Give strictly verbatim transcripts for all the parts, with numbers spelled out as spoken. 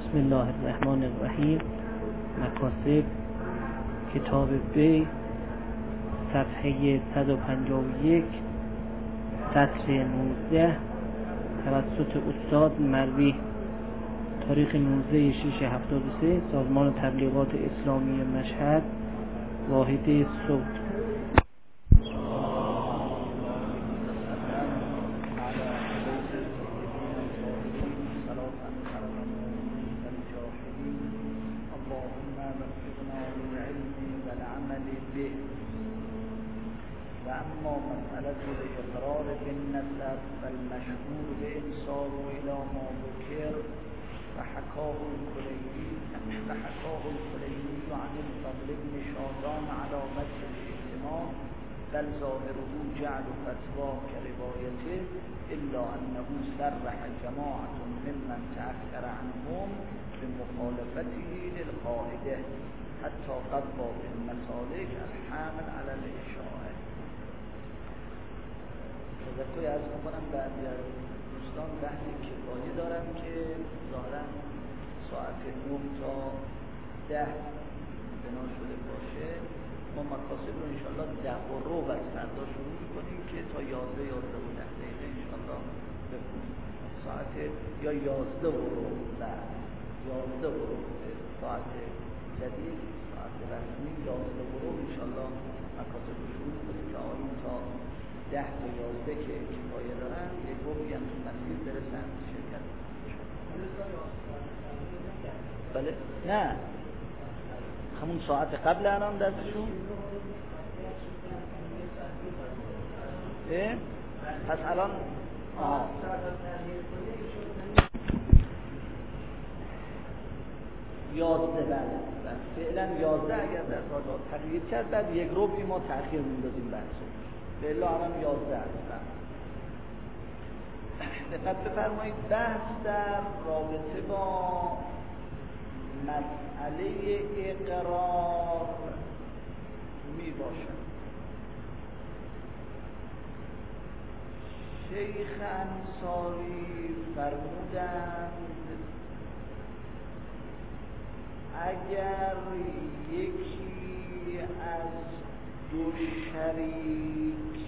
بسم الله الرحمن الرحیم. مکاسب کتاب بی، صفحه صد و پنجاه و یک، سطر نوزده، توسط استاد مروی، تاریخ نوزده شش هفتاد و سه، سازمان تبلیغات اسلامی مشهد، واحده صوت. اما مسئله الاقرار بالنسب والمشهور بانساب الى ما ذکر فحكاه الكليني فحكاه الكليني عن الفضل بن شاذان على وجه الاهتمام، بل ظاهره جعل فتوى كروايته، الا انه صرح جماعه ممن تاخر عنهم بمخالفته للقاعده حتى قضى في المسالك الحامل على الاشاعه. تذکری از میکنم بعضی از دوستان بحث کفایی دارم که ظاهرا ساعت نه تا ده بنا شده باشه. ما مکاسب رو انشالله ده و رو از فردا شروع میکنیم که تا یازده یازده و ده دقیقه انشالله بکنیم. ساعت یا یازده و رو بعد یازده و رو ساعت جدید، ساعت رسمی یازده و رو انشالله مکاسب رو شروع کنیم که آنون تا ده تا یازده که کفایه دارن یک گوهی هم تو مسیر برسن شرکت. بله؟ نه همون ساعت قبل الان دستشون اه؟ پس الان آه. یازده بله فعلا یازده اگر در ساعت تغییر کرد بعد یک روبی ما تأخیر میندازیم بحثو بله الان یازده هستن. دقت بفرمایید بحث در رابطه با مسئله اقرار می باشد. شیخ انصاری فرمودند اگر یکی از دو شریک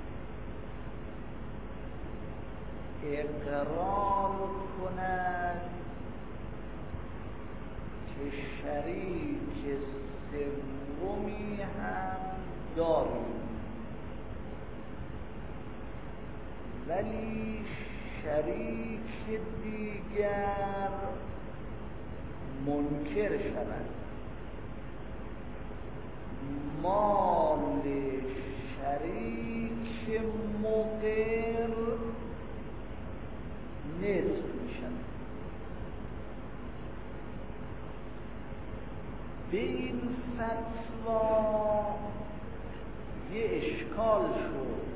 اقرار کند که شریک سومی هم داریم ولی شریک دیگر منکر شود، مال شریک مقر نصف میشن. به این فتوا یه اشکال شد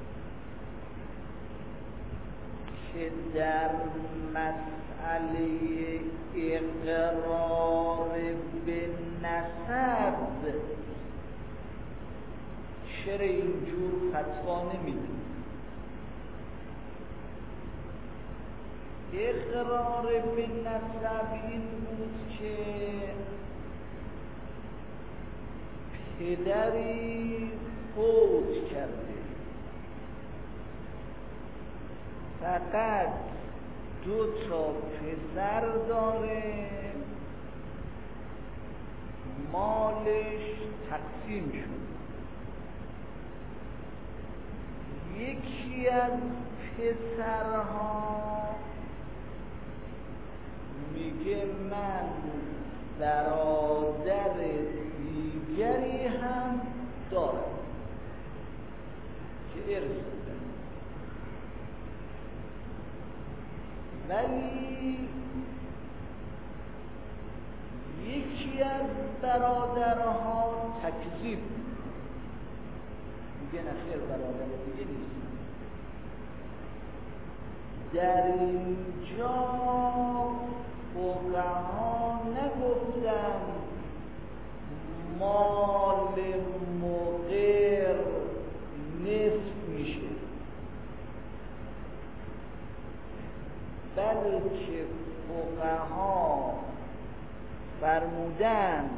که در مسئله اقرار به نسب چرا اینجور فتوا نمیدید؟ اقرار به نسب این بود که پدری فوت کرده فقط دو تا پسر داره، مالش تقسیم شد. یکی از پسرها میگه من برادر دیگری هم دارم که ارث بده، ولی یکی از برادرها تکذیب میگه نخیر برادر دیگه نیست. در اینجا فقها نگفتن مال مقر نصف میشه، بلکه فقها فرمودن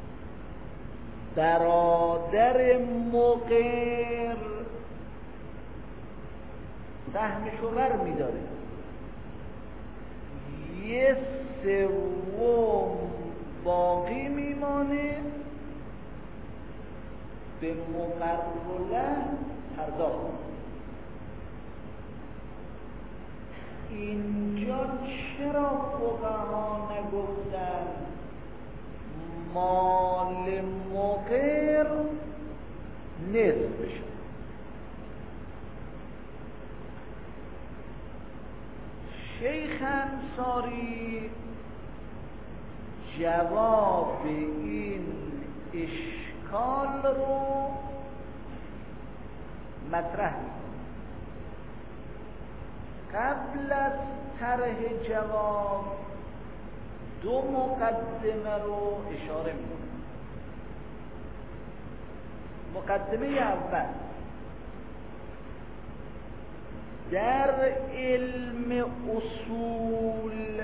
برادر مقر سهمشو بر میداره، یه سوم باقی میمانه به مقرله پرداخت. اینجا چرا فقها نگفتن مال مقر نصف بشه؟ شیخ انصاری جواب این اشکال رو مطرح می‌کنه. قبل از طرح جواب دو مقدمه رو اشاره می‌کنه. مقدمه اول، در علم اصول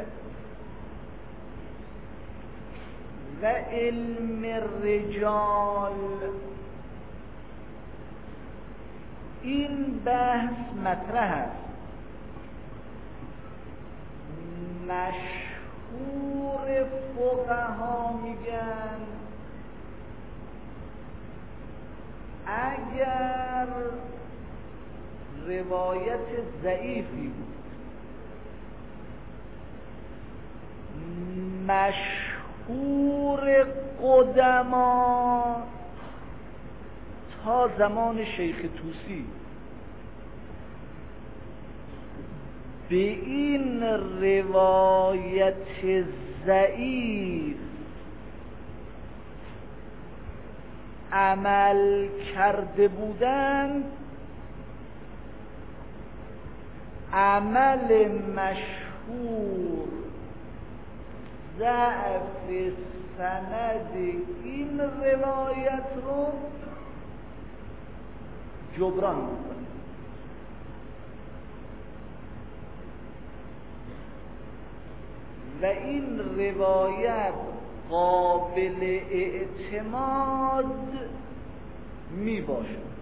و علم رجال این بحث مطرح است. مشهور فقها میگن اگر روایت ضعیفی بود، مشهور قدما تا زمان شیخ طوسی به این روایت ضعیف عمل کرده بودند، عمل مشهور ضعف سند این روایت رو جبران میکنه. و این روایت قابل اعتماد می باشد.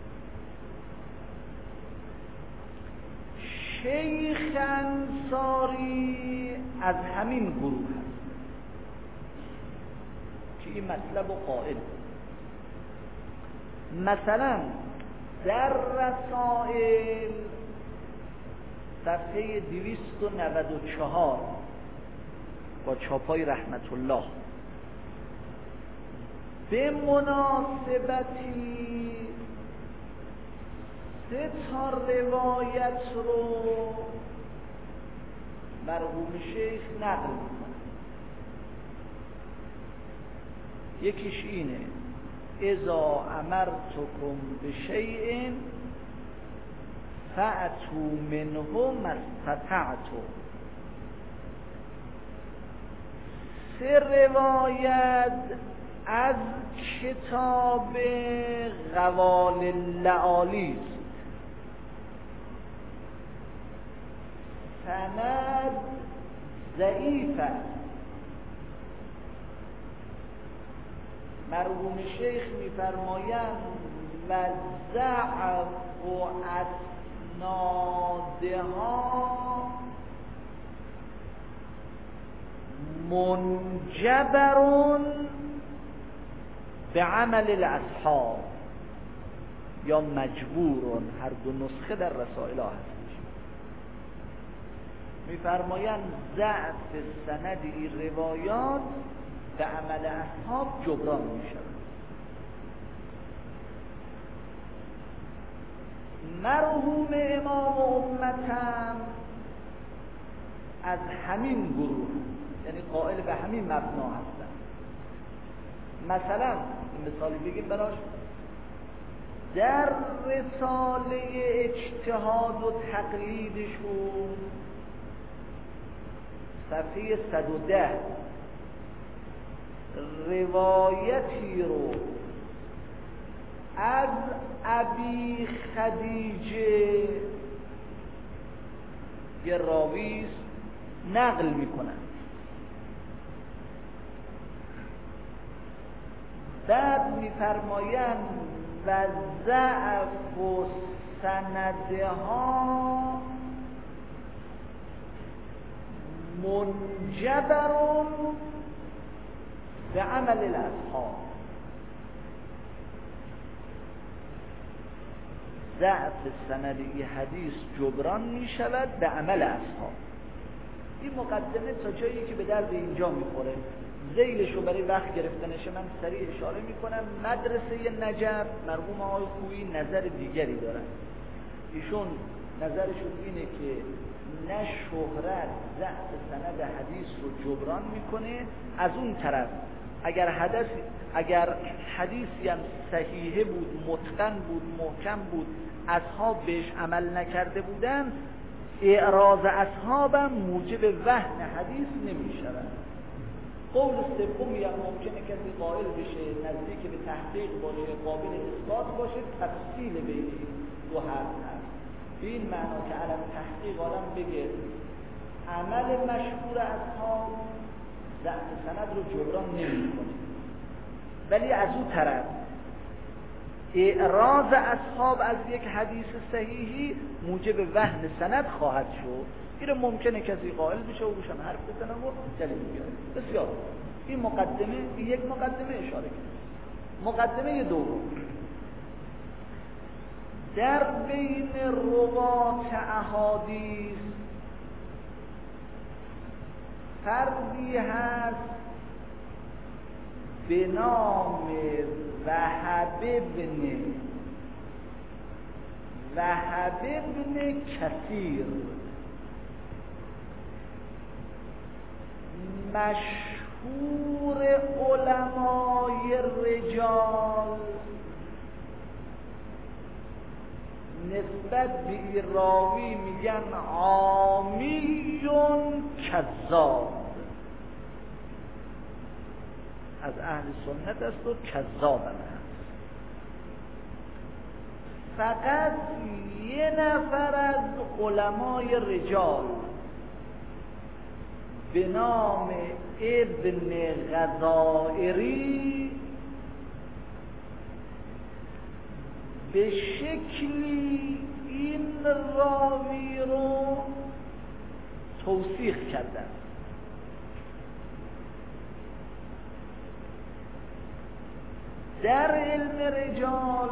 شیخ انصاری از همین گروه هست که این مطلب قائل. مثلا در رسائل صفحه دویست و نود و چهار با چاپای رحمت الله به مناسبتی سه تا روایت رو مرحوم شیخ نقل میکنه. یکیش اینه: اذا امرتکم بشیء فأتوا منه ما استطعتم. سه روایت از کتاب قوال اللعالی است. سند ضعیف است. مرحوم شیخ می‌فرمایند و ضعف و اسنادها منجبرون به عمل الاصحاب، یا مجبورون، هر دو نسخه در رسائل ها هستش. میفرمایند ضعف سند این روایات به عمل اصحاب جبران میشه. مرحوم امام امتم از همین گروه، یعنی قائل به همین مبنا هستن. مثلا این مثالی بگیم براش، در رساله اجتهاد و تقلیدشون صفحه صد و ده روایتی رو از ابی خدیجه یه راویست نقل میکنن. بعد میفرمایند و ضعف و سندها منجبر به عمل الاصحاب. ضعف سندی حدیث جبران می شود به عمل اصحاب. این مقدمه تا جایی که به درد اینجا میخوره، ذیلشو برای وقت گرفتنش من سریع اشاره میکنم. مدرسه نجف مرحوم آقای خویی نظر دیگری دارن. ایشون نظرشون اینه که نه شهرت ضعف سند حدیث رو جبران میکنه، از اون طرف اگر حدث اگر حدیثی هم صحیحه بود، متقن بود، محکم بود، اصحاب بهش عمل نکرده بودن، اعراض اصحابم موجب وهن حدیث نمیشود. قول سومی هم ممکنه کسی قائل بشه نزدیک به تحقیق باشه، قابل اثبات باشه، تفصیل بین دو حرف هست. به این معنا که علم تحقیق آدم بگه عمل مشهور اصحاب ضعف سند رو جبران نمی‌کنه، ولی از اون طرف اعراض اصحاب از یک حدیث صحیحی موجب وهن سند خواهد شد. این ممکنه کسی قائل بشه و روش هم حرف بزنه و دلیل بیاره. بسیار این مقدمه، این یک مقدمه اشاره کرد. مقدمه دوم، در بین روات احادیث فردی هست به نام وهب بن وهب بن کثیر، مشهور علمای رجال نسبت به این راوی میگن عامیون کذاب، از اهل سنت است و کذاب هم هست. فقط یه نفر از علمای رجال به نام ابن غزائری به شکلی این راوی رو توثیق کردن. در علم رجال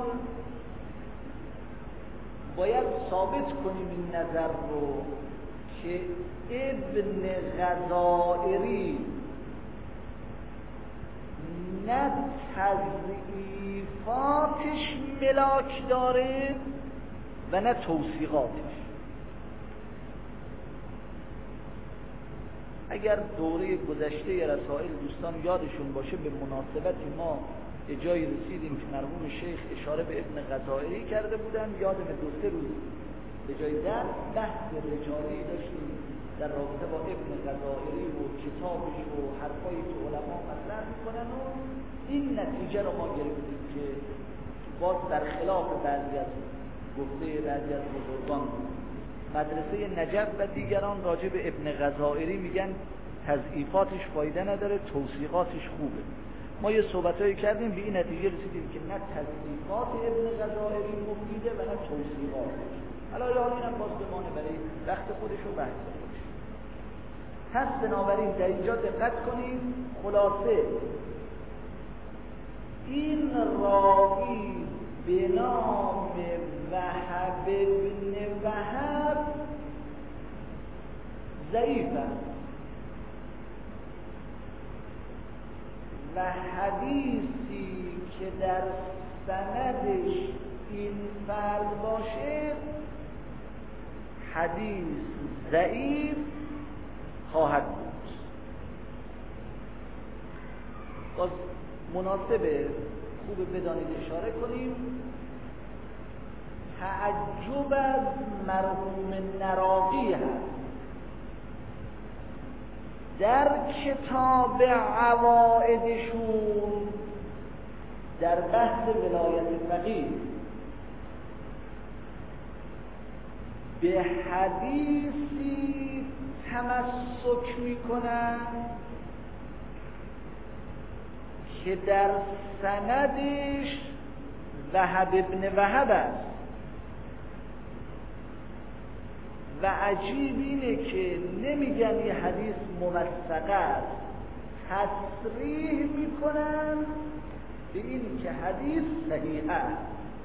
باید ثابت کنیم این نظر رو که ابن غزائری نه تضعیفاتش ملاک داره و نه توثیقاتش. اگر دوره گذشته رسائل دوستان یادشون باشه، به مناسبتی ما یه جایی رسیدیم که مرحوم شیخ اشاره به ابن غزائری کرده بودن. یادم دو سه روز به جای در بحث رجالی داشتیم در رابطه با ابن غزائری و کتابش و حرفایی که علما مطرح میکنن و این نتیجه رو ما گرفتیم که باز در خلاف بعضی از گفته بعضی از بزرگان مدرسه نجف و دیگران راجع به ابن غزائری میگن تضعیفاتش فایده نداره، توثیقاتش خوبه. ما یه صحبتایی کردیم به این نتیجه رسیدیم که نه تضعیفات ابن غزائری مفیده و نه توثیقاتش. حالا حالا اینم باز بمانه برای وقت خودش و بحث خودش. پس بنابراین در اینجا دقت کنید، خلاصه این راوی به نام وهب بن وهب ضعیف است و حدیثی که در سندش این فرد باشه حدیث ضعیف خواهد بود. باز مناسبه خوب بدانید اشاره کنیم، تعجب از مرحوم نراقی هست در کتاب عوائدشون در بحث ولایت فقیه به حدیثی تمسک میکنن که در سندش وهب ابن وهب است و عجیب اینه که نمیگن یه حدیث موثق است، تصریح میکنن به این که حدیث صحیح است،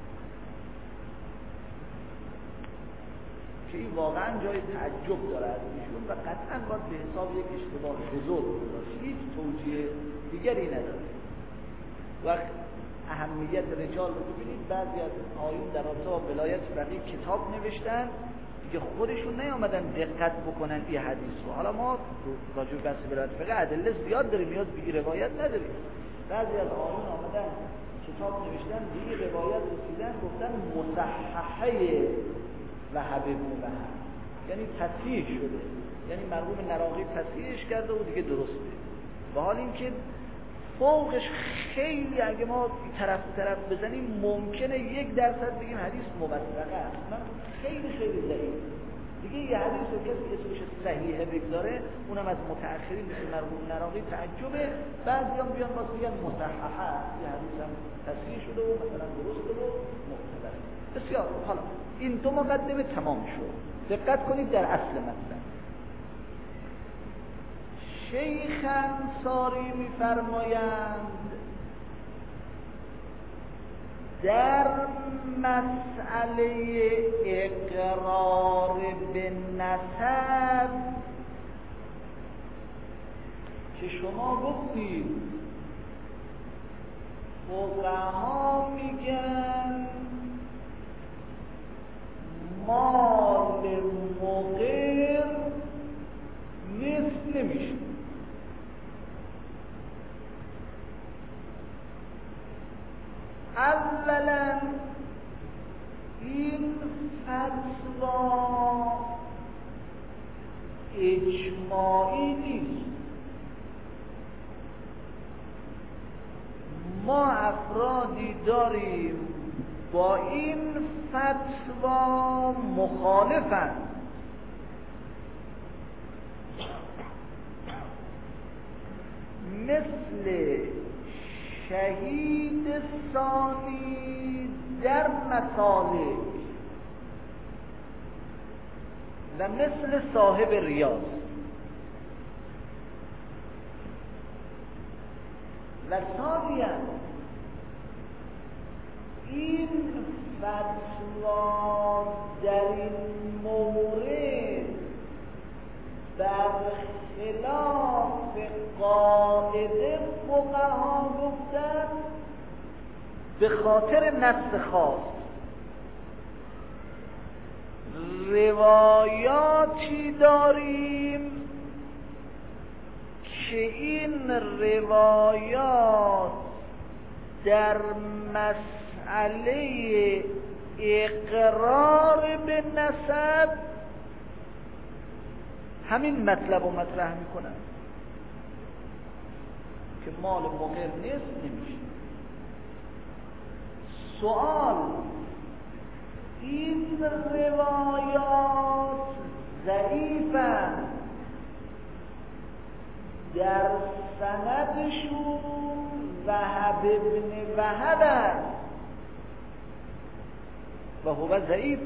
که این واقعا جای تعجب داره از ایشون و قطعا باید به حساب یک اشتباه بزرگ باشه، هیچ توجیه دیگری نداره. وقت اهمیت رجال رو ببینید، بعضی از آیون در رابطه با ولایت بقیه کتاب نوشتن که خودشون نیامدن دقت بکنن این حدیث رو. حالا ما راجع به بحث ولایت فقه ادله زیاد داریم، نیاز به روایت نداریم. بعضی از آیون آمدن کتاب نوشتن به این روایت رسیدن، گفتن مصححه وهب ابن وهب، یعنی تصحیح شده، یعنی مرحوم نراقی تصحیحش کرده و دیگه درسته. و حال این که فوقش خیلی اگه ما طرف طرف بزنیم ممکنه یک درصد بگیم حدیث موثقه است، من خیلی خیلی ضعیف. دیگه یه حدیث رو کسی اسمش صحیحه بگذاره، اونم از متأخرین مثل مرحوم نراقی تعجبه، بعضیام بیان واسه میگن مصححه است، یه حدیث هم تصحیح شده و مثلا درسته و معتبره. بسیار حالا این دو مقدمه تمام شد. دقت کنید در اصل مطلب. شیخ انصاری می‌فرمایند در مسئله اقرار به نسب که شما گفتید فقها میگن مال مقر نصف نمیشه. اولا این فتوا اجماعی نیست، ما افرادی داریم با این فتوا مخالفند، مثل شهید ثانی در مسالک و مثل صاحب ریاض و ثانیاً این فتوا در این مورد برخلاف قاعده فقها گفتن به خاطر نص خاص. روایاتی داریم که این روایات در مسئله اقرار به نسب همین مطلب رو مطرح میکنن که مال مقر نیست نمیشه. سوال این روایات ضعیفند، در سندشون وهب ابن وهب است و هو ضعیف.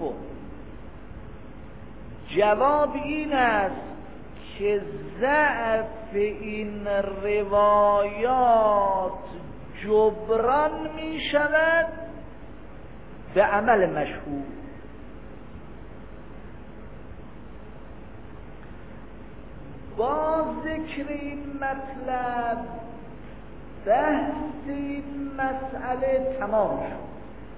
جواب این است که ضعف این روایات جبران می شود به عمل مشهور. با ذکر این مطلب بحث این مسئله تمام شد.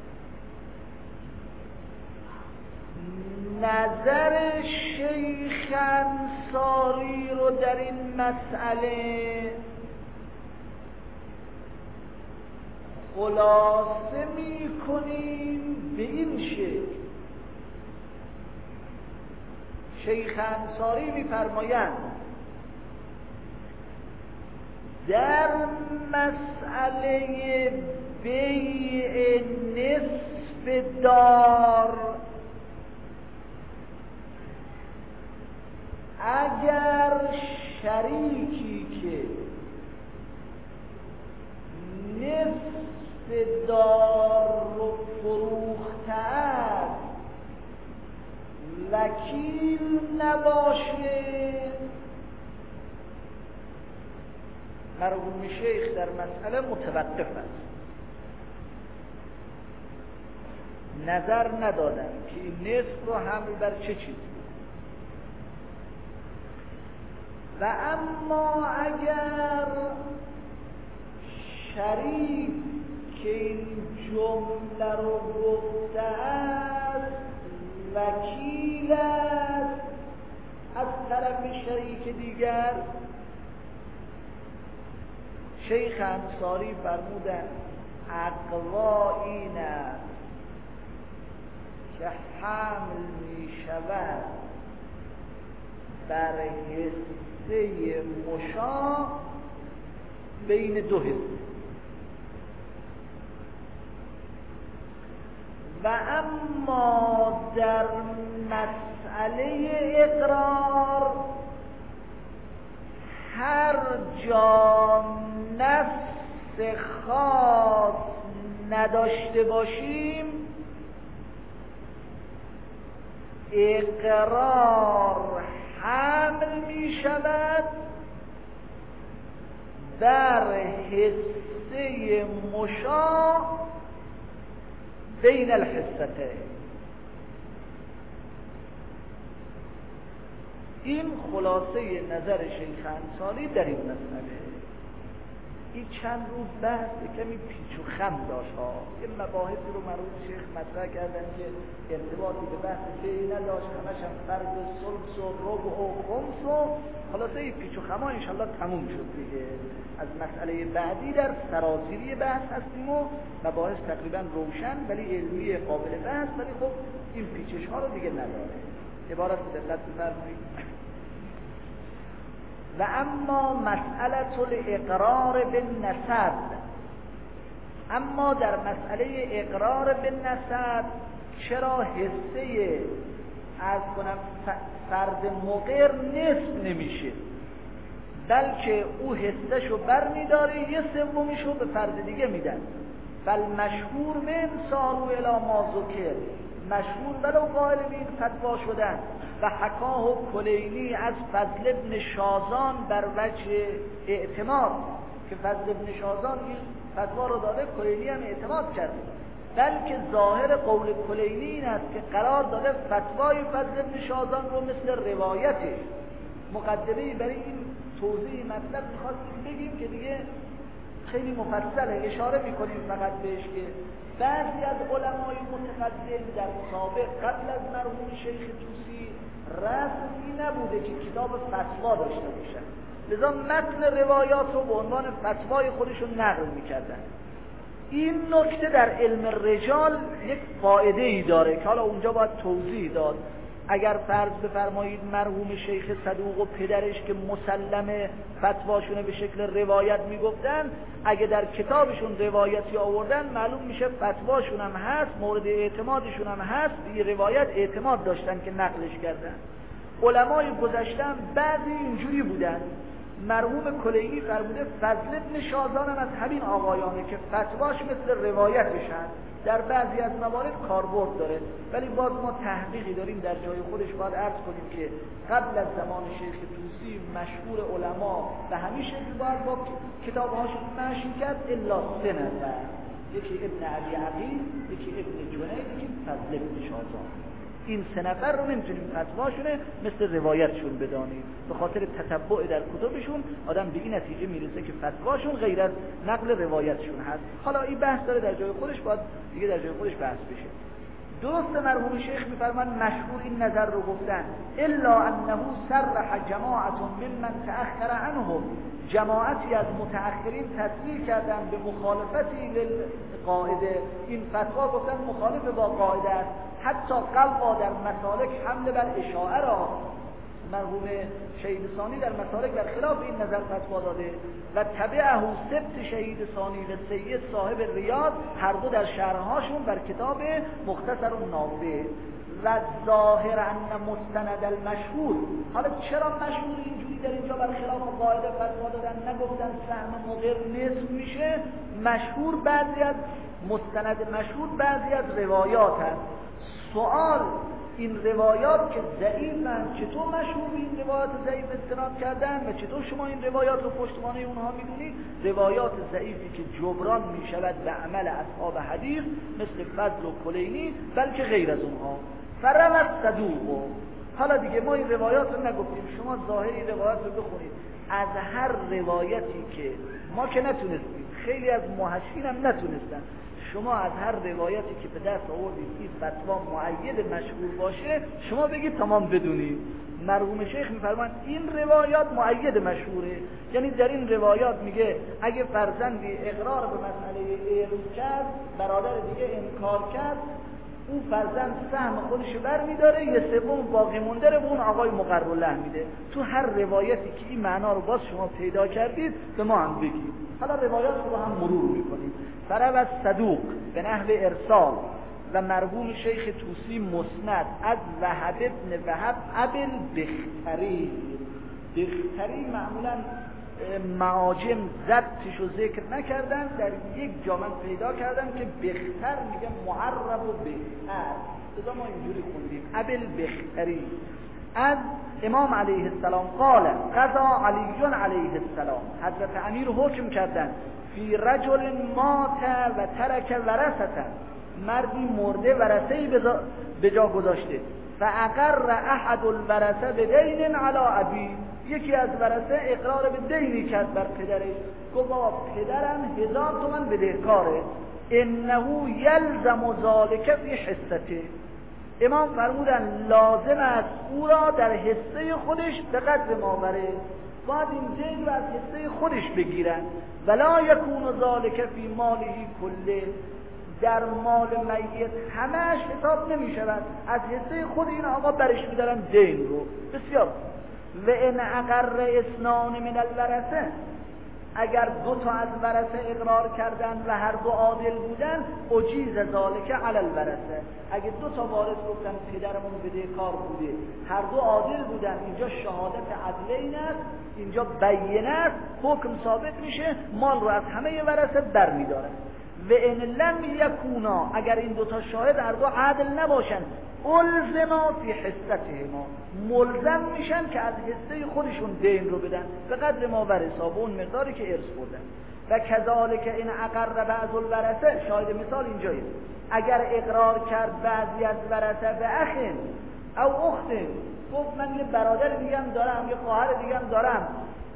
نظر شیخ انصاری رو در این مسئله خلاصه می کنیم به این شکل. شیخ انصاری می فرمایند در مسئله بیع نصف دار اگر شریکی که وکیل نباشه، مرحوم شیخ در مسئله متوقف است، نظر ندادن که این نصف رو حمل بر چه چیزی. و اما اگر شریف که این جمله رو گفته است وکیل است از طرف شریک دیگر، شیخ انصاری فرمودند اقوا این است که حمل می شود بر حصه مشاع بین دو حصه. و اما در مسئله اقرار هر جا نفس خاص نداشته باشیم اقرار حمل می شود در حصه مشاع بین الحصتين. این خلاصه نظر شیخ انصاری در این مسئله. این چند روز بحث کمی پیچ و خم داشت ها، یه مباحثی رو مرحوم شیخ مطرح کردن که ارتباطی به بحث فقهی نداشت، همش هم فرض ثلث و ربع و خمس و خلاصه این پیچ و خما انشالله تموم شد دیگه. از مسئله بعدی در سراسیری بحث هستیم و مباحث تقریبا روشن ولی علمی قابل بحث، ولی خب این پیچش ها رو دیگه نداره. عبارت دقت بفرمایید. و اما مسئله الاقرار بالنسب، اما در مسئله اقرار بالنسب چرا حصه از کنم فرد مقر نصف نمیشه، بلکه او حصهشو بر میداره یه سومیشو به فرد دیگه میدن. بل مشهور من سارو الی ما ذکر، مشهور ولو قائل به این فتوا شدن. و حکاه و کلینی از فضل ابن شازان بر وجه اعتماد، که فضل ابن شازان این فتوا رو داده، کلینی هم اعتماد کرده. بلکه ظاهر قول کلینی این است که قرار داده فتوای فضل ابن شازان رو مثل روایته. مقدمه‌ای برای این توضیح مطلب می‌خواستیم بگیم که دیگه خیلی مفصله، اشاره می‌کنیم فقط بهش که بعضی از علمای متقدم در سابق قبل از مرحوم شیخ طوسی رسمی نبوده که کتاب فتوا داشته باشن، لذا متن روایات رو به عنوان فتوای خودشون نقل می‌کردن. این نکته در علم رجال یک فایده ای داره که حالا اونجا باید توضیح داد. اگر فرض بفرمایید مرحوم شیخ صدوق و پدرش که مسلم فتواشونه به شکل روایت میگفتن، اگه در کتابشون روایتی آوردن معلوم میشه فتواشون هم هست، مورد اعتمادشون هم هست، به روایت اعتماد داشتن که نقلش کردن. علمای گذشتن بعضی اینجوری بودن. مرحوم کلینی فرموده فضل ابن شازان هم از همین آقایانه که فتواش مثل روایتش هست، در بعضی از موارد کاربرد داره. ولی باز ما تحقیقی داریم در جای خودش باید عرض کنیم که قبل از زمان شیخ طوسی مشهور علما به همین شکل باید با کتابهاشون مشی کرد الا سه نفر، یکی ابن علی عقیل، یکی ابن جنید، یکی فضل ابن شازان. این سه نفر رو نمیتونیم فتواشونه مثل روایتشون بدانیم. به خاطر تتبع در کتبشون آدم به این نتیجه میرسه که فتواشون غیر از نقل روایتشون هست. حالا این بحث داره در جای خودش، باید دیگه در جای خودش بحث بشه. درست مرحوم شیخ میفرمان مشهور این نظر رو گفتن الا انه صرح جماعت ممن تأخر عنهم، جماعتی از متأخرین تصریح کردن به مخالفتی للقاعده، این فتوا گفتن مخالف با قاعده است. حتی قلقا در مسالک حمله بر اشاعه را مرحوم شهید ثانی در مسالک بر خلاف این نظر فتوا داده. و تبعه سبت شهید ثانی و سید صاحب ریاض هر دو در شرحهاشون بر کتاب مختصر النافع. و ظاهر ان مستند المشهور، حالا چرا مشهور اینجوری در اینجا بر خلاف قاعده فتوا دادن، نگفتن سهم مقر نصف میشه؟ مشهور بعضی از مستند مشهور بعضی از روایات هست. سوال این روایات که ضعیفن چطور مشهور به این روایات ضعیف استناد کردن و چطور شما این روایات رو پشتوانه اونها میدونید؟ روایات ضعیفی که جبران میشود به عمل اصحاب حدیث مثل فضل و کلینی، بلکه غیر از اونها. فرمت صدوق. حالا دیگه ما این روایات رو نگفتیم، شما ظاهری روایات رو بخونید. از هر روایتی که ما که نتونستیم، خیلی از محشین هم نتونستن، شما از هر روایتی که به دست آوردید این فتوا مؤید مشهور باشه، شما بگید تمام بدونید. مرحوم شیخ میفرمان این روایات مؤید مشهوره، یعنی در این روایات میگه اگه فرزندی اقرار به مسئله علم کرد، برادر دیگه انکار کرد، اون فرزند سهم خودش بر میداره، یه سوم باقی مونده رو به اون آقای مقرله میده. تو هر روایتی که این معنا رو باز شما پیدا کردید به ما هم بگید. حالا روایات رو هم مرور میکنیم. فرو از صدوق به نحو ارسال و مرحوم شیخ طوسی مسند از وهب ابن وهب ابل بختری. بختری معمولا معاجم ضبطش رو ذکر نکردن، در یک جا من پیدا کردم که بختر میگه معرب و بختر، بذار ما اینجوری خوندیم ابل بختری. از امام علیه السلام قال قضا علی علیه السلام، حضرت امیر حکم کردن فی رجل مات و ترک ورثه، مردی مرده ورثه‌ای به جا گذاشته، فاقر احد الورثه بدین علی ابی، یکی از ورثه اقرار به دینی کرد بر پدرش، گفت بابا پدرم هزار تومن بدهکاره، انه یلزم ذلک فی حصته. امام فرمودن لازم است او را در حصه خودش به قدر ما بره، باید این دین رو از حصه خودش بگیرن. ولا یکون ذلک فی ماله کله، در مال میت همهش حساب نمی شود، از حصه خود این آقا برش میدارن دین رو. بسیار. و ان اقر اثنان من الورثه، اگر دو تا از ورثه اقرار کردن و هر دو عادل بودن، اجیز ذالک علی الورثه، اگه دو تا وارث گفتن پدرمون بدهکار بوده، هر دو عادل بودن، اینجا شهادت عدلین است، اینجا بینه است، حکم ثابت میشه، مال رو از همه ورثه برمیدارن. و ان لم یکونا، اگر این دو تا شاهد هر دو عادل نباشن، الزما فی حصتهما، ملزم میشن که از حصه خودشون دین رو بدن به قدر ما ورثه، به اون مقداری که ارث بردن. و کذالک این اقر بعض الورثه، شاهد مثال اینجایی، اگر اقرار کرد بعضی از ورثه به اخین او اختین، گفت من یه برادر دیگه هم دارم، یه خواهر دیگه هم دارم،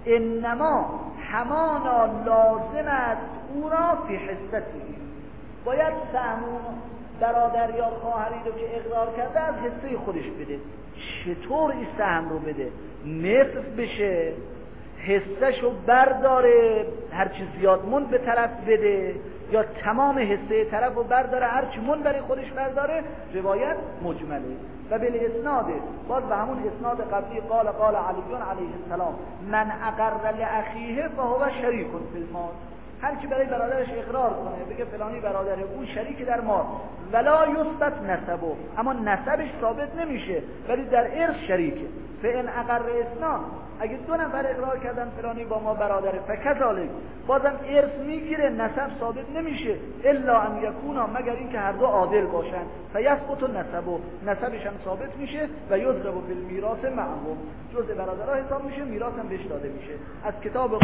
انما همانا لازم است او را فی حصتی، باید سهمون برادر یا خواهری رو که اقرار کرده از حصه خودش بده. چطور این سهم رو بده؟ نصف بشه، حصهشو برداره، هرچی زیاد مند به طرف بده، یا تمام حصه طرف رو برداره، هرچی مند برای خودش برداره. روایت مجمله. و بل اسناده، باز به همون اسناد قبلی، قال قال علی علیه السلام من اقر لاخیه فهو شریک فی المال، هر کی برای برادرش اقرار کنه بگه فلانی برادره، اون شریک در مال، ولا یثبت نسبه، اما نسبش ثابت نمیشه ولی در ارث شریکه. فان اقر اثنان، اگه دو نفر اقرار کردن فلانی با ما برادره، فکذالک، بازم ارث میگیره، نسب ثابت نمیشه، الا ان یکونا، مگر اینکه هر دو عادل باشن، فیثبت نسبه، نسبش هم ثابت میشه، و یضرب فی المیراث معهم، جزء برادرها حساب میشه، میراث هم بهش داده میشه. از کتاب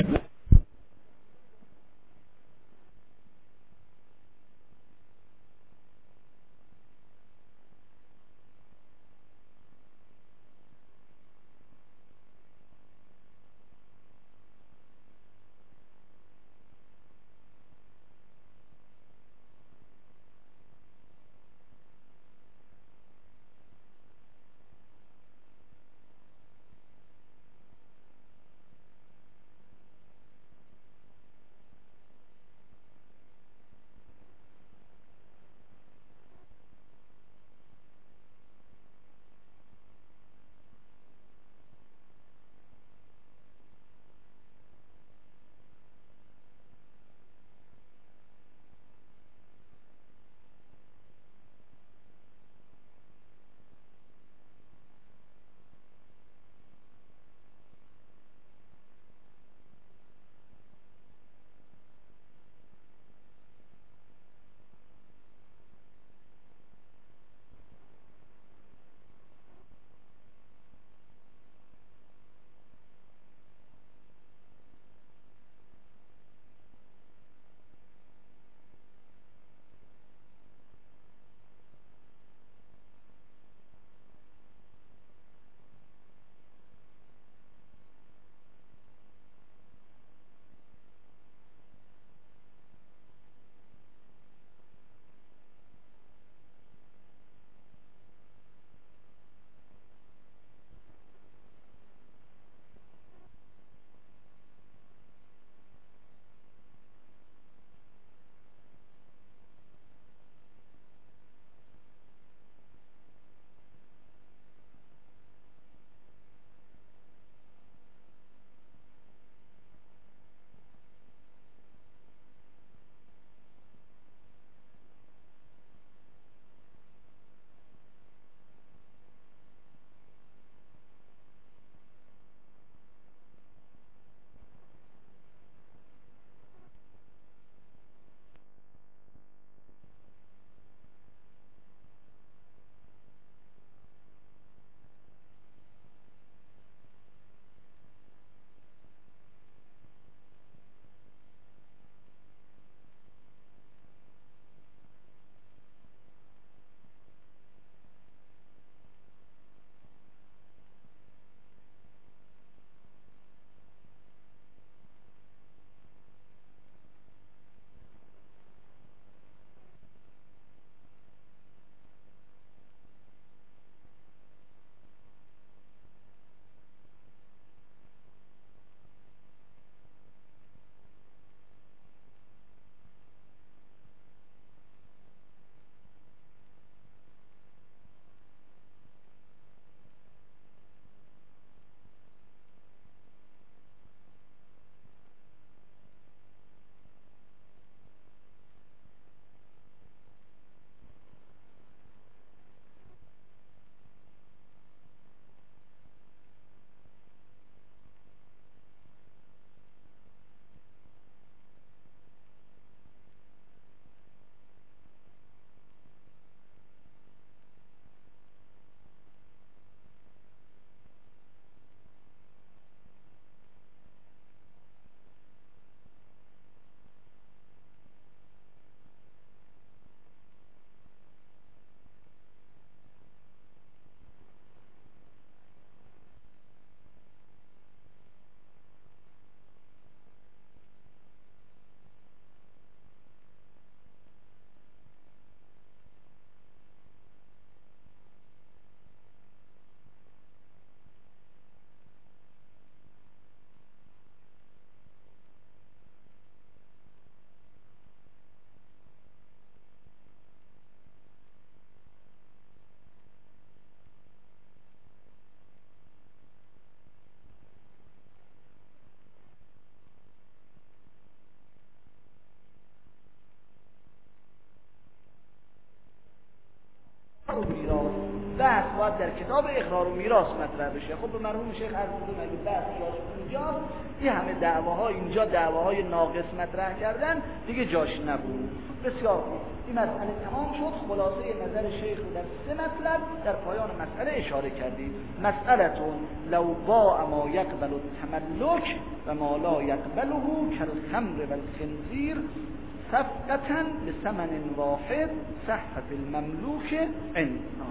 بحث باید در کتاب اقرار و میراث مطرح بشه. خب به مرحوم شیخ عرض بودم اگه بحث جاش اونجا، یه همه دعواها اینجا دعواهای ناقص مطرح کردن دیگه جاش نبود. بسیار خوب، این مسئله تمام شد. خلاصه نظر شیخ در سه مطلب در پایان مسئله اشاره کردیم. مسئلتون لو باع ما یقبل التملک و ما لا یقبله کالخمر و الخنزیر صفقة بثمن واحد صحت المملوک عندنا.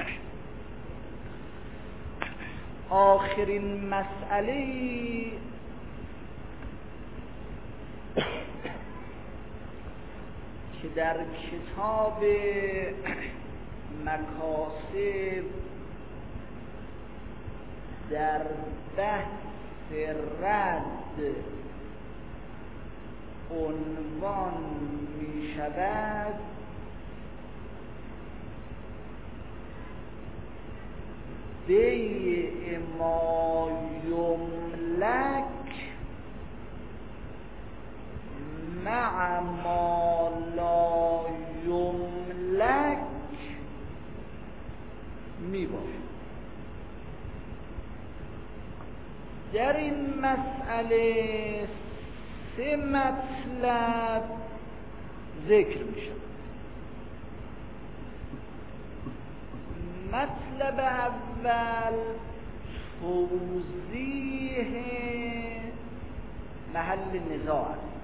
آخرین مسئله که در کتاب مکاسب در بحث رد عنوان می شود بیع ما یملک مع ما لا یملک می باشد. در این مسئله سه مطلب ذکر می شود. مطلب اول توضیح محل نزاع است.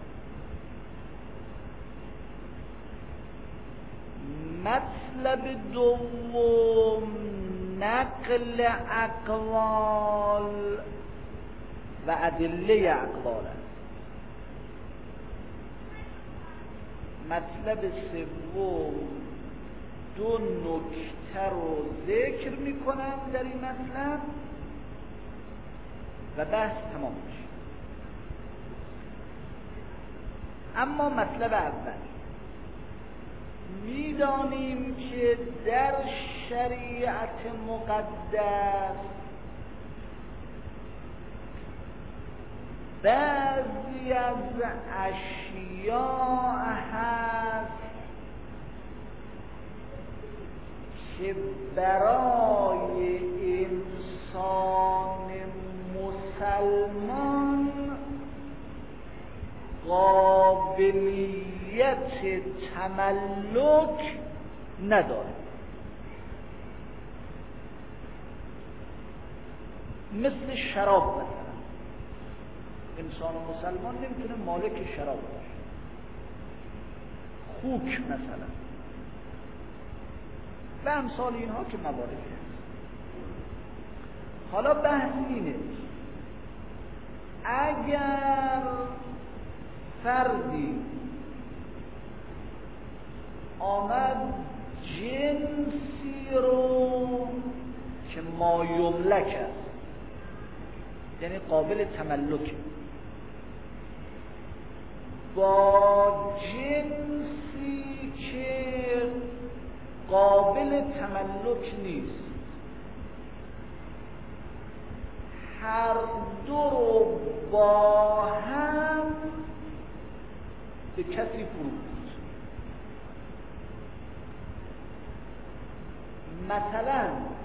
مطلب دوم نقل اقوال و ادله اقوال است. مطلب سوم دو نکته رو ذکر میکنم در این مطلب و بحث تمام میشه. اما مطلب اول، میدانیم که در شریعت مقدس بعضی از اشیاء هست که برای انسان مسلمان قابلیت تملک نداره. مثل شراب مثلا، انسان مسلمان نمیتونه مالک شراب باشه. خوک مثلا و امثال اینها که مواردی هست. حالا بحث اینه اگر فردی آمد جنسی رو که ما یملک است، یعنی قابل تملک، با جنسی که قابل تملک نیست، هر دو رو با هم به کسی فروخت. مثلا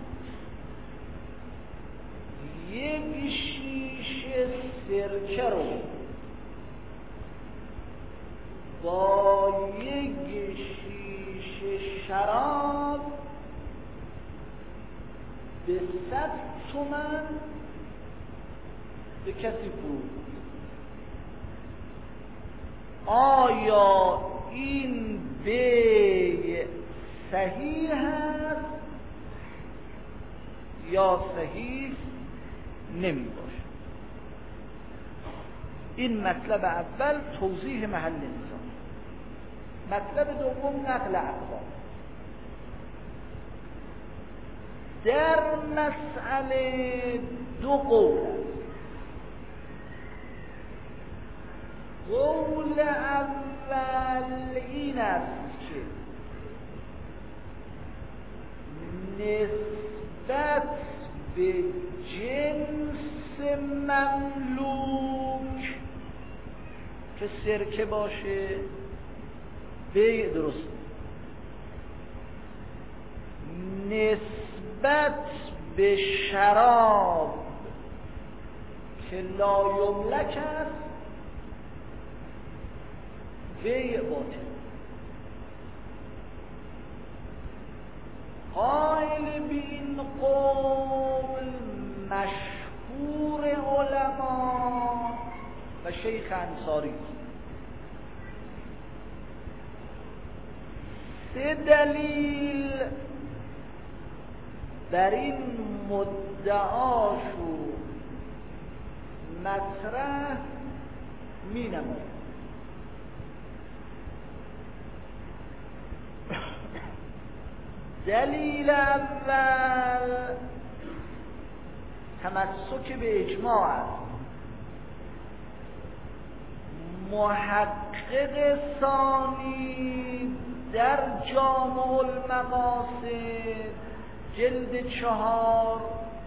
یک شیشه سرکه رو با یک شیشه شراب به صد تومن به کسی فروخت. آیا این بیع صحیح هست یا صحیح نمی باشه؟ این مطلب اول توضیح محل نزاع. مطلب دوم نقل اقوال. در مسئله دو قول است. قول اول این است که نسبت به جنس مملوک که سرکه باشه بیع درست، نسبت نسبت به شراب که لا یملک است بیع باطل. قائل بین قول مشهور علما و شیخ انصاری سه دلیل در این مدعاشو مطرح می نماید. دلیل اول تمسک به اجماع است. محقق ثانی در جامع المقاصد جلد چهار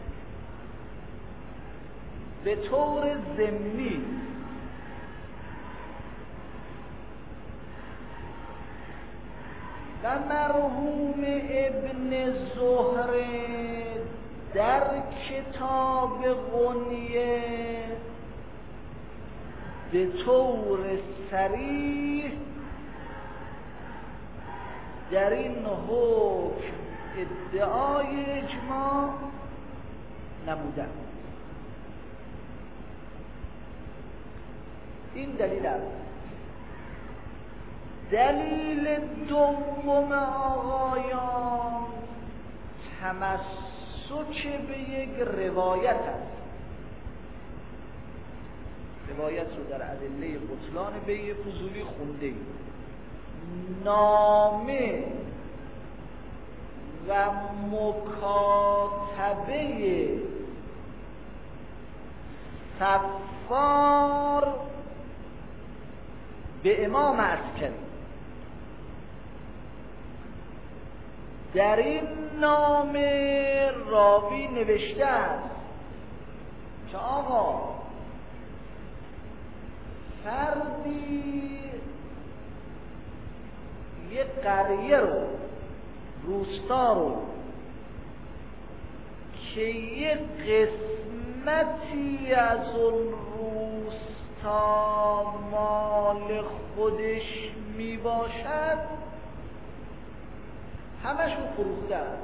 به طور ضمنی و مرحوم ابن زهره در کتاب غنیه به طور صریح در این حکم ادعای اجماع نمودند. این دلیل است. دلیل دوم آقایان تمسک به یک روایت است. روایت رو در ادله بطلان بیع فضولی خونده ایم. نامه و مکاتبه صفار به امام عسکری. در این نامه راوی نوشته است که آقا فردی یک قریه رو روستا رو که یک قسمتی از اون روستا مال خودش می باشد همش رو فروخته است.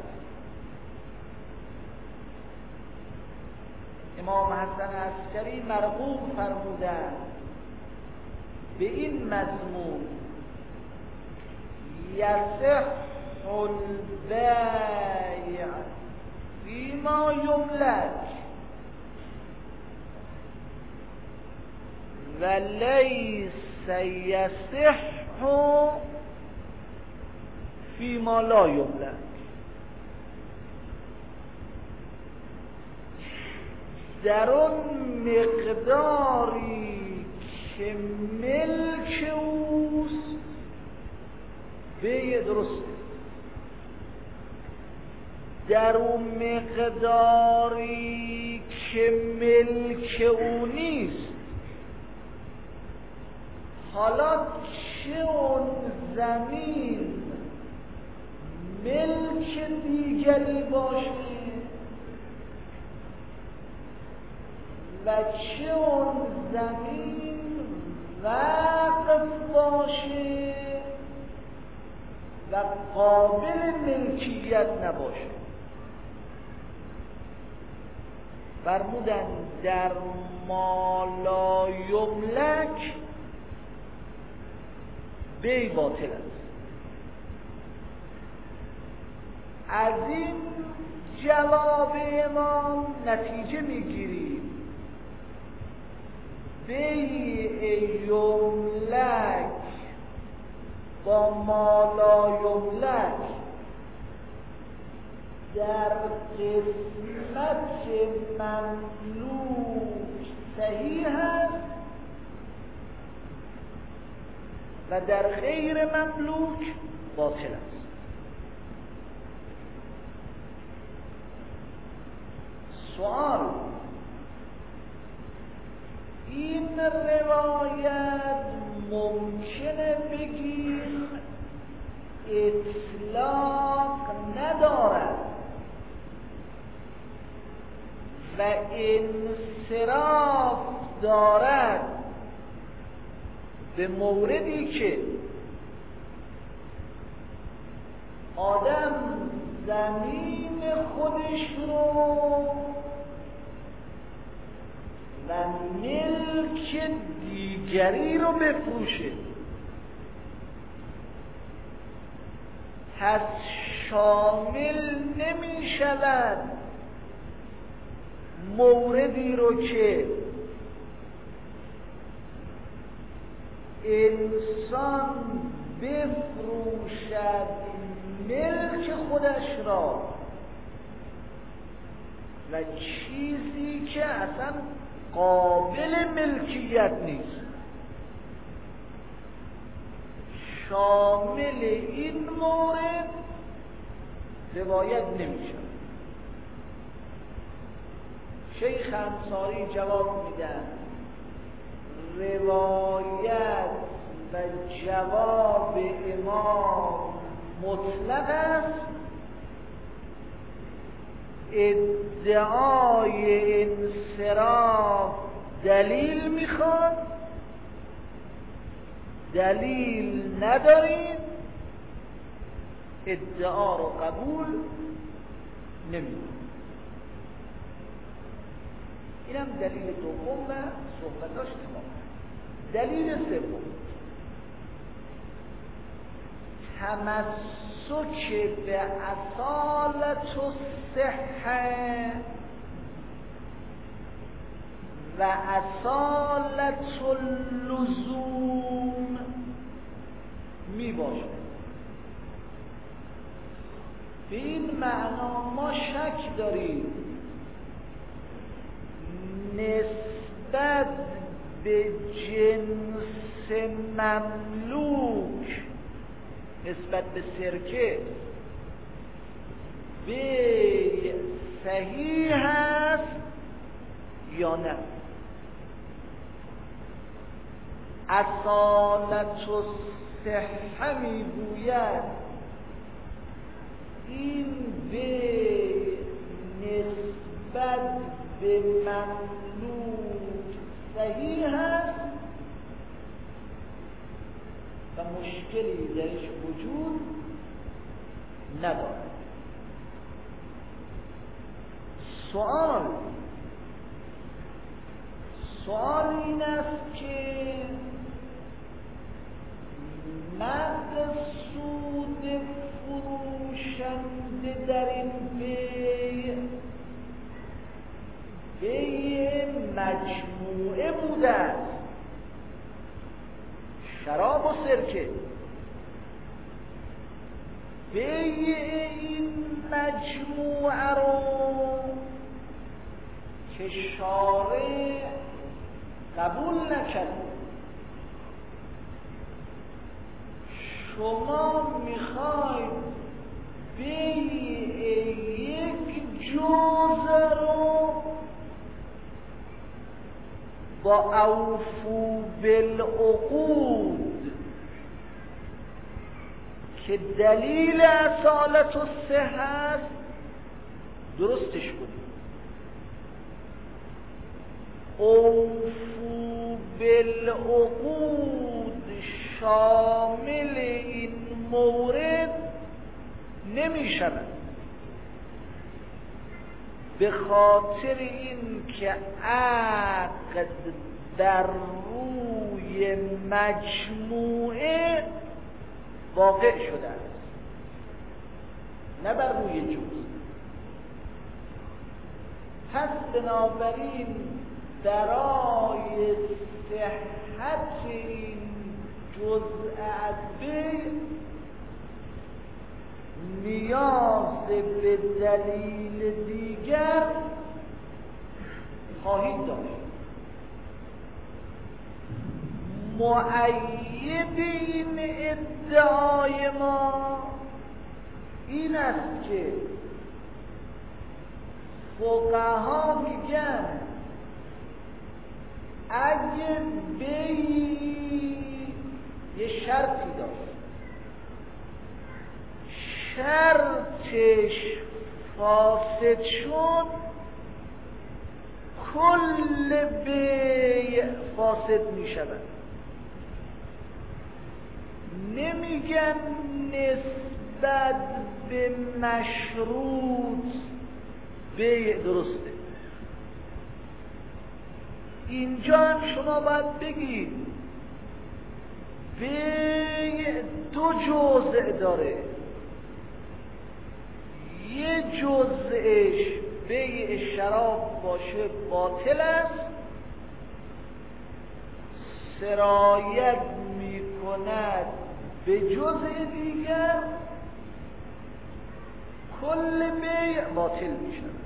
امام حسن عسکری مرغوب فرمودند به این مضمون یصح البیع فیما یملک و لیس یصح فیما لا یملک. در اون مقداری که ملک اوست بیع درسته، در اون مقداری که ملک او نیست، حالا چه اون زمین ملک دیگری باشه و چه اون زمین وقف باشه و قابل ملکیت نباشه، فرمودن در ما لا یملک بیع باطل است. از این جواب امام نتیجه میگیریم بیع یملک با ما لا یملک در قسمت مملوک صحیح است و در غیر مملوک باطل است. سوال: این روایت ممکنه بگیم اطلاق ندارد انصراف دارد به موردی که آدم زمین خودش رو و ملک دیگری رو بفروشه، پس شامل نمی شود موردی رو که انسان بفروشد ملک خودش را و چیزی که اصلا قابل ملکیت نیست. شامل این مورد روایت نمی شود. شیخ انصاری جواب میدن روایت و جواب امام مطلق است، ادعای انصراف دلیل میخواد، دلیل ندارید، ادعا رو قبول نمی‌کنید. اینم دلیل دوم و صحبتاش تمام. دلیل سوم تمسک به اصالت الصحه و اصالت اللزوم می باشد. به این معنا ما شک داریم نسبت به جنس مملوک، نسبت به سرکه به صحیح هست یا نه. اصالت الصحه میگوید این به نسبت به مملوک صحیح هست و مشکلی درش وجود ندارد. سوال سوال این است که مقصود فروشنده در این بیع بیع مجموعه بوده است، شراب و سرکه. بیع این مجموعه رو که شارع قبول نکرد، شما میخواید بیع یک جزء رو با اوفو بالعقود که دلیل اصالت الصحه است درستش کنید. اوفو بالعقود شامل این مورد نمی شود، به خاطر این که عقد در روی مجموعه واقع شده است، نه بر روی جزء. پس بنابراین برای صحت این جزء از بیع نیاز به دلیل دیگر خواهید داشت. مؤید این ادعای ما این است که فقها میگن اگه بیع یه شرطی داشت، شرطش فاسد شد، کل بیع فاسد می شود. نمیگن نسبت به مشروط بیع درسته. اینجا هم شما باید بگید بیع دو جزء داره، یه جزءش بیع شراب باشه باطل است، سرایت می کند به جزء دیگر، کل بیع باطل می شود.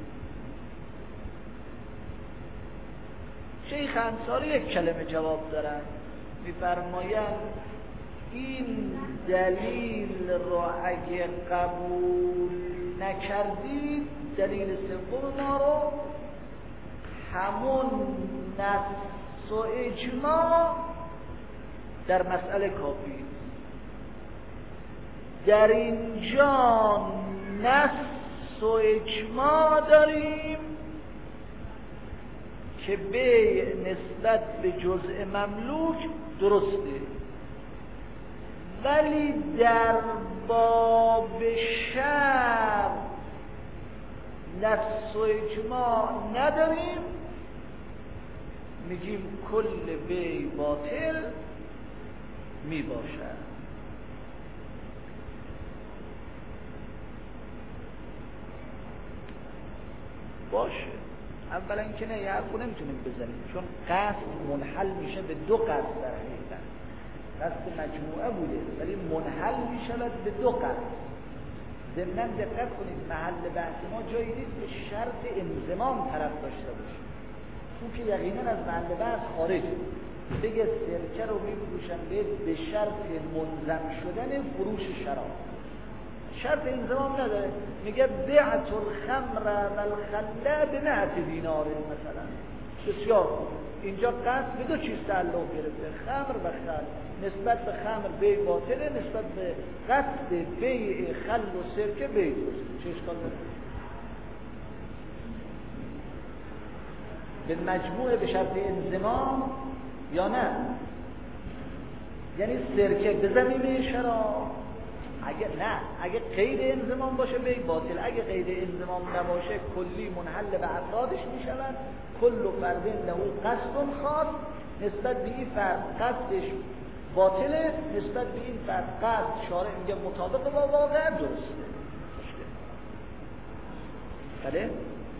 شیخ انصاری یک کلمه جواب دارن، میفرمایند این دلیل را اگه قبول نکردید، دلیل سوم ما رو، همون نص و اجماع در مسئله کافی. در اینجا نص و اجماع داریم که بیع نسبت به جزء مملوک درسته، ولی در باب شرع نص و اجماع نداریم، میگیم کل بیع باطل می باشد. باشه، اولا که نه یه حرفو نمیتونیم بزنیم، چون قصد منحل میشه به دو قصد. در حقیقت قصد مجموعه بوده ولی منحل میشود به دو قصد. ضمناً دقت کنید محل بحث ما جایی نیست که شرط انضمام طرف داشته باشه، چون که یقینا از محل بحث خارجه. بگه سرکه رو میفروشن به شرط منظم شدن فروش شراب، شرط انضمام نداره. میگه بعت الخمر و الخله به مئت دینار مثلا. بسیار خوب، اینجا قصد به دو چیز تعلق گرفته، خمر و خل. نسبت به خمر بیع باطله، نسبت به قصد بیع خل و سرکه بیع درست. چه اشکال داره؟ به مجموعه به شرط انضمام یا نه؟ یعنی سرکه به زمینه شراب، اگه نه، اگه قید انضمام باشه بیع باطل، اگه قید انضمام نباشه کلی منحل به افرادش میشود. کل فرد له قصد خاص، نسبت به این فرد قصدش باطله، نسبت به این فرد قصد شارع میگه مطابق با واقع درسته. بله؟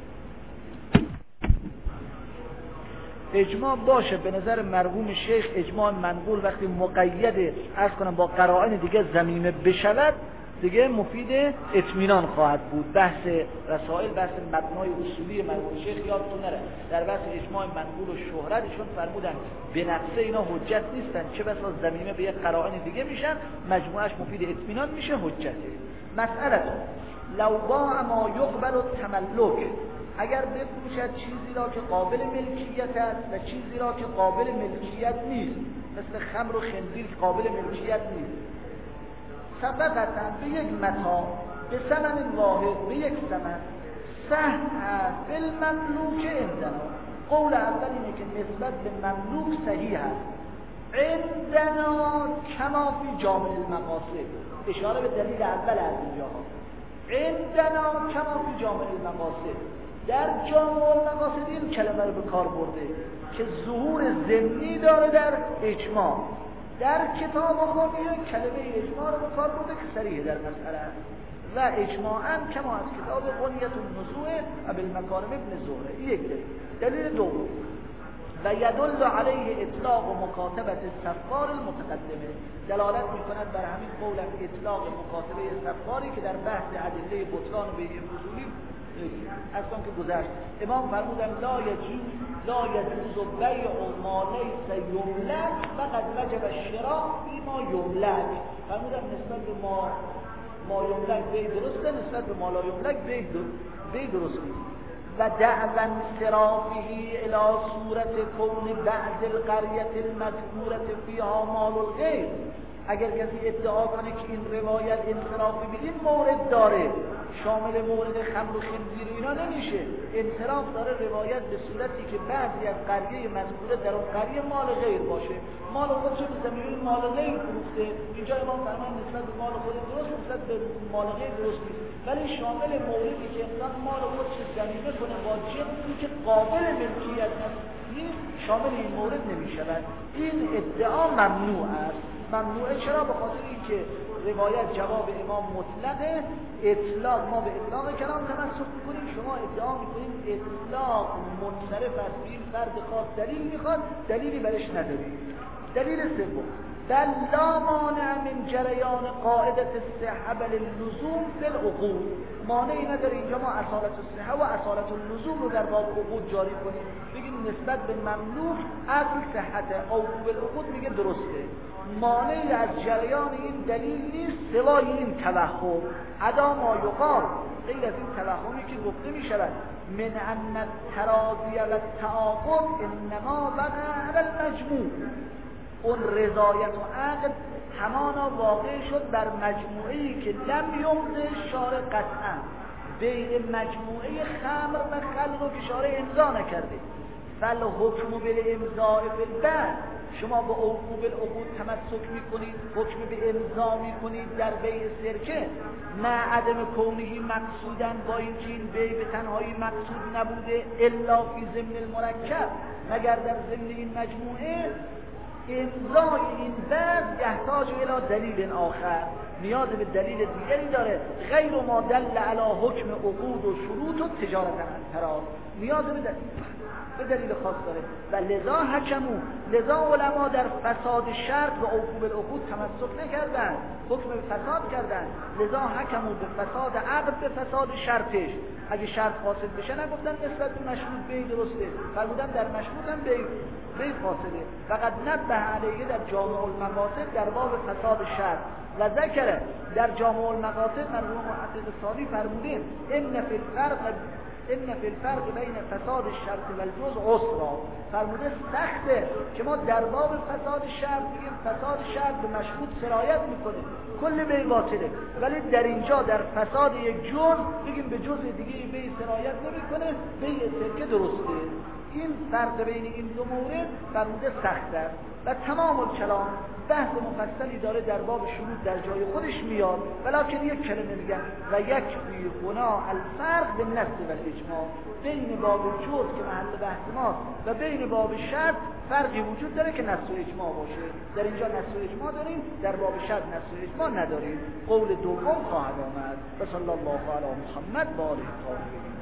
اجماع باشه به نظر مرحوم شیخ، اجماع منقول وقتی مقید عرض کنم با قرائن دیگه ضمیمه بشود دیگه مفید اطمینان خواهد بود. بحث رسائل، بحث مبنای اصولی مرحوم شیخ یادتون نره، در بحث اجماع منقول و شهرتشون فرمودن به نفسه اینا حجت نیستن، چه بسا ضمیمه به یک قرائن دیگه میشن، مجموعش مفید اطمینان میشه، حجته. مسئله لو باع ما یقبل التملک، اگر بفروشد چیزی را که قابل ملکیت است و چیزی را که قابل ملکیت نیست، مثل خمر و خنزیر که قابل ملکیت نیست، سبقتاً به یک متاع به ثمن واحد، به یک ثمن، صح بالمملوک عندنا. قول اول اینه که نسبت به مملوک صحیح است. عندنا کما فی جامع المقاصد، اشاره به دلیل اول از اینجا. عندنا کما فی جامع المقاصد، در جامع المقاصد این کلمه رو به کار برده که ظهور ضمنی داره در اجماع. در کتاب خودی کلمه اجماع رو به کار برده که صریح در مسئله و اجماعاً کما از کتاب غنیت النزوع و بالمکارم ابن زهره. یک دلیل. دلیل دوم و یدل علیه اطلاق و مکاتبت سفار المتقدمه، دلالت می‌کند بر همین قول اطلاق مکاتبه سفاری که در بحث ادله بطلان و بیع فضولی از اون که گذشت. امام فرمودن لا یجوز لا یجوز بیع ما لیس یملک فقد وجب الشراء فیما یملک. فرمودن نسبت به ما ما یملک بیع درسته، نسبت به ما لا یملک بیع درست نیست. و دعوا انصرافه الى صورت کون بعض القرية المذكورة فيها مال الغیر، اگر کسی ادعا کنه که این روایت انصرافی به این مورد داره، شامل مورد خمر و خنزیر و اینا نمیشه. انصراف داره روایت به صورتی که بعضی از قریه مذکوره در اون قریه مال غیر باشه. مال خود چه می‌سمیم؟ مال غیر فروخته. اینجا امام فرمان نسبت به مال خود درست، نسبت به مال غیر درست نیست. ولی شامل موردی که انسان مال خود چه ضمیمه کنه با جنسی که قابل ملکیت نیست، شامل این مورد نمی‌شود. این ادعا ممنوع است. ممنوعه چرا؟ به خاطر اینکه روایت جواب امام مطلقه، اطلاق ما به اطلاق کلام تمسک میکنیم، شما ادعا میکنیم اطلاق منصرف از این فرد خاص دلیل میخواد، دلیلی برش نداریم. دلیل سوم، بل لا مانع من جریان قاعده الصحه بل اللزوم فی العقود. مانعی نداره اینجا ما اصالت الصحه و اصالت اللزوم رو در باب عقود جاری کنیم، بگیم نسبت به مملوک اصل صحت او بالعقود میگه درسته. مانعی از جریان این دلیل نیست سوای این توهم، ادا ما یقال، غیر از این توهمی که گفته می شود من ان التراضی و التعاقد انما وقع علی المجموع. اون رضایت و عقد همانا واقع شد بر مجموعه‌ای که لم یمضی شارع قطعا، بین مجموعه خمر و خل رو که شارع امضا نکرده. فالحکم بالامضاء فی البیع، شما با اوفو بالعقود تمسک میکنید، حکم به امضا میکنید در بیع سرکه، نه عدم کونهی مقصودن، با اینکه این بیع به تنهایی مقصود نبوده، الا فی ضمن المرکب، مگر در ضمن این مجموعه. امضای این بند یحتاج الی دلیل آخر، نیاز به دلیل دیگری داره، غیر ما دل علی حکم عقود و شروط و تجارت التراض، نیاز به دلیل به دلیل خاص داره. و لذا حکمو، لذا علما در فساد شرط و اوفو بالعقود تمسک نکردن، حکم به فساد کردن. لذا حکمو به فساد عقد به فساد شرطش. اگه شرط فاسد بشه نگفتن نسبت به مشروط بیع درسته، فرمودن در مشروط هم بیع بیع فاسده. فقط نبه علیه در جامع المقاصد در باب فساد شرط و ذکر در جامع المقاصد مرحوم محقق ثانی فرمودیم ان فی الفرق ان فی الفرق بین فساد الشرط و الجزء عسرا. فرموده سخته که ما در باب فساد شرط بگیم فساد شرط به مشروط سرایت میکنه، کل بیع باطله، ولی در اینجا در فساد یک جزء بگیم به جزء دیگه بیع سرایت نمیکنه، بیع سرکه درسته. این فرق بین این دو مورد فرموده سخت است و تمام الکلام بحث مفصلی داره در باب شروط در جای خودش میاد، ولکن یک کلمه میگن و یک فی هنا الفرق به نص و الاجماع. بین باب جزء که محل بحث ماست و بین باب شرط فرقی وجود داره که نص و اجماع باشه. در اینجا نص و اجماع داریم، در باب شرط نص و اجماع نداریم. قول دوم خواهد آمد. و صلی الله علی محمد و آله الطاهرین.